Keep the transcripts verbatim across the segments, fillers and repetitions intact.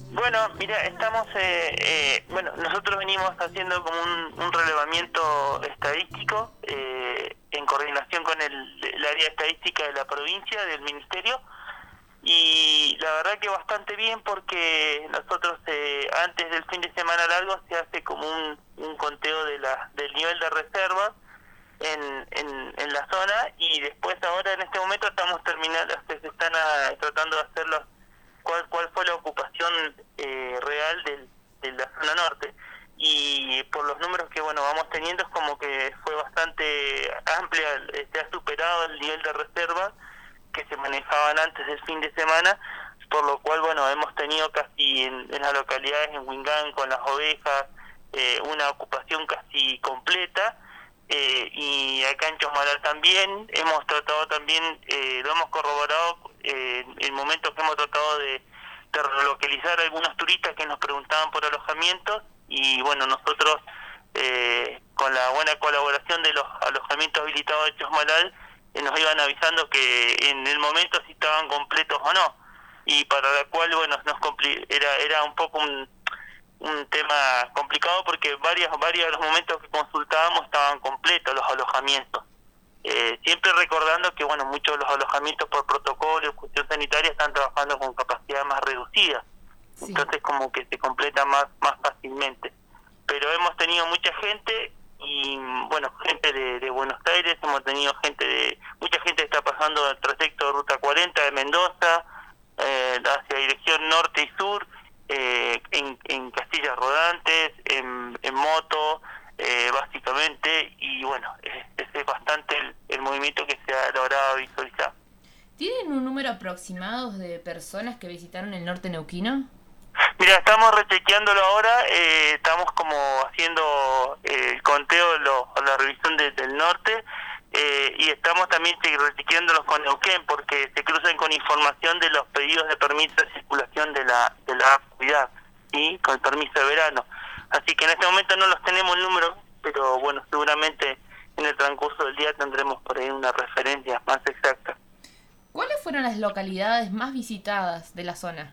Bueno, mira, estamos, eh, eh, bueno, nosotros venimos haciendo como un, un relevamiento estadístico eh, en coordinación con el, el área estadística de la provincia, del ministerio, y la verdad que bastante bien porque nosotros eh, antes del fin de semana largo se hace como un, un conteo de la, del nivel de reservas en, en, en la zona, y después ahora en este momento estamos terminando, se están a, tratando de hacer los cuál cuál fue la ocupación eh, real del, de la zona norte, y por los números que bueno vamos teniendo es como que fue bastante amplia, se ha superado el nivel de reserva que se manejaban antes del fin de semana, por lo cual bueno hemos tenido casi en, en las localidades, en Huingán con las ovejas, eh, una ocupación casi completa, eh, y acá en Chosmalal también hemos tratado también, eh, lo hemos corroborado eh, en momentos que hemos tratado de, de relocalizar a algunos turistas que nos preguntaban por alojamientos, y bueno, nosotros eh, con la buena colaboración de los alojamientos habilitados de Chosmalal eh, nos iban avisando que en el momento si estaban completos o no, y para la cual bueno nos compli- era era un poco un, un tema complicado porque varios varios de los momentos que consultábamos estaban completos los alojamientos. Eh, siempre recordando que bueno muchos de los alojamientos por protocolo y cuestión sanitaria están trabajando con capacidad más reducida, sí. Entonces como que se completa más más fácilmente, pero hemos tenido mucha gente y bueno, gente de, de Buenos Aires, hemos tenido gente de mucha gente está pasando el trayecto de Ruta cuarenta de Mendoza eh, hacia dirección norte y sur, eh, en, en castillas rodantes, en, en moto, Eh, básicamente, y bueno, ese es bastante el, el movimiento que se ha logrado visualizar. ¿Tienen un número aproximado de personas que visitaron el norte neuquino? Mira, estamos rechequeándolo ahora, eh, estamos como haciendo eh, el conteo, lo, la revisión de, del norte, eh, y estamos también rechequeándolos con Neuquén, porque se cruzan con información de los pedidos de permiso de circulación de la de la actividad, ¿sí? Con el permiso de verano. Así que en este momento no los tenemos el número, pero bueno, seguramente en el transcurso del día tendremos por ahí una referencia más exacta. ¿Cuáles fueron las localidades más visitadas de la zona?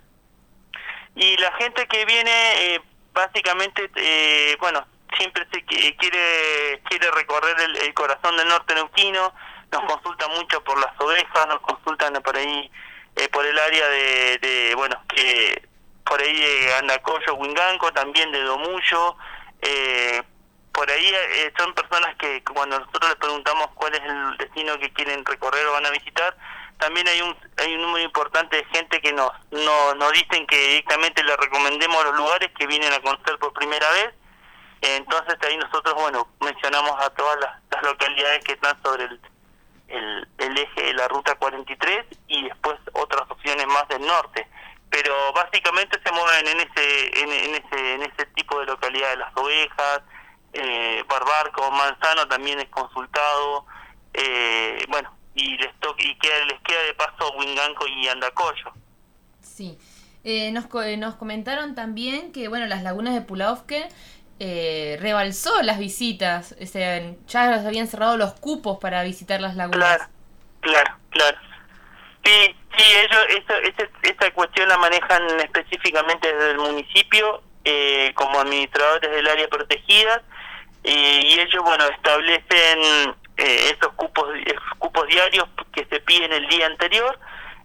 Y la gente que viene, eh, básicamente, eh, bueno, siempre se quiere quiere recorrer el, el corazón del norte neuquino, nos consultan mucho por las ovejas, nos consultan por ahí, eh, por el área de, de, bueno, que por ahí de Andacollo, Huinganco, también de Domullo, eh, por ahí eh, son personas que cuando nosotros les preguntamos cuál es el destino que quieren recorrer o van a visitar, también hay un hay un número importante de gente que nos no, nos dicen que directamente les recomendemos los lugares que vienen a conocer por primera vez. Entonces ahí nosotros, bueno, mencionamos a todas las, las localidades que están sobre el, el, el eje de la Ruta cuarenta y tres y después otras opciones más del norte. Pero básicamente se mueven en ese en, en ese en ese tipo de localidades, las ovejas, eh, Barbarco, Manzano también es consultado, eh, bueno, y les toca, y queda, les queda de paso Huinganco y Andacollo. Sí, eh, nos nos comentaron también que bueno, las lagunas de Pulaufque eh, rebalsó las visitas, o sea, ya les habían cerrado los cupos para visitar las lagunas. Claro, claro, claro. Sí, sí, ellos esa, esa, esa cuestión la manejan específicamente desde el municipio eh, como administradores del área protegida, eh, y ellos, bueno, establecen eh, esos cupos esos cupos diarios que se piden el día anterior,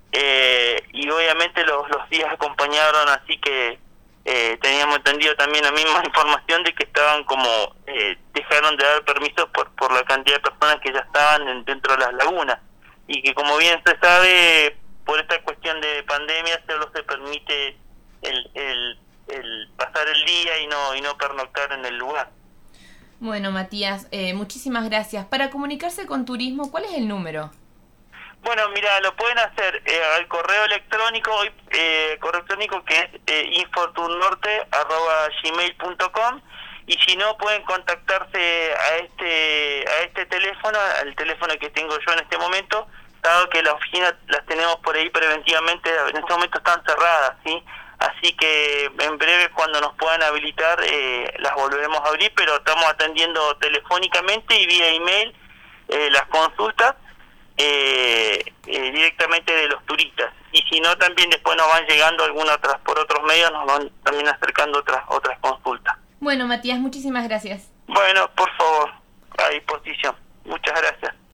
eh, y obviamente los, los días acompañaron, así que eh, teníamos entendido también la misma información de que estaban como, eh, dejaron de dar permisos por, por la cantidad de personas que ya estaban dentro de las lagunas. Y que como bien se sabe, por esta cuestión de pandemia solo se permite el, el, el pasar el día y no y no pernoctar en el lugar. Bueno, Matías, eh, muchísimas gracias. Para comunicarse con turismo, ¿cuál es el número? Bueno, mira, lo pueden hacer eh, al correo electrónico, eh, correo electrónico que es eh, inforturnorte arroba gmail punto com, y si no pueden contactarse a este a este teléfono, al teléfono que tengo yo en este momento, dado que las oficinas las tenemos por ahí preventivamente, en este momento están cerradas, ¿sí? Así que en breve cuando nos puedan habilitar eh, las volveremos a abrir, pero estamos atendiendo telefónicamente y vía email eh, las consultas, eh, eh, directamente de los turistas. Y si no, también después nos van llegando algunas otras, por otros medios, nos van también acercando otras, otras consultas. Bueno, Matías, muchísimas gracias. Bueno, por favor, a disposición. Muchas gracias.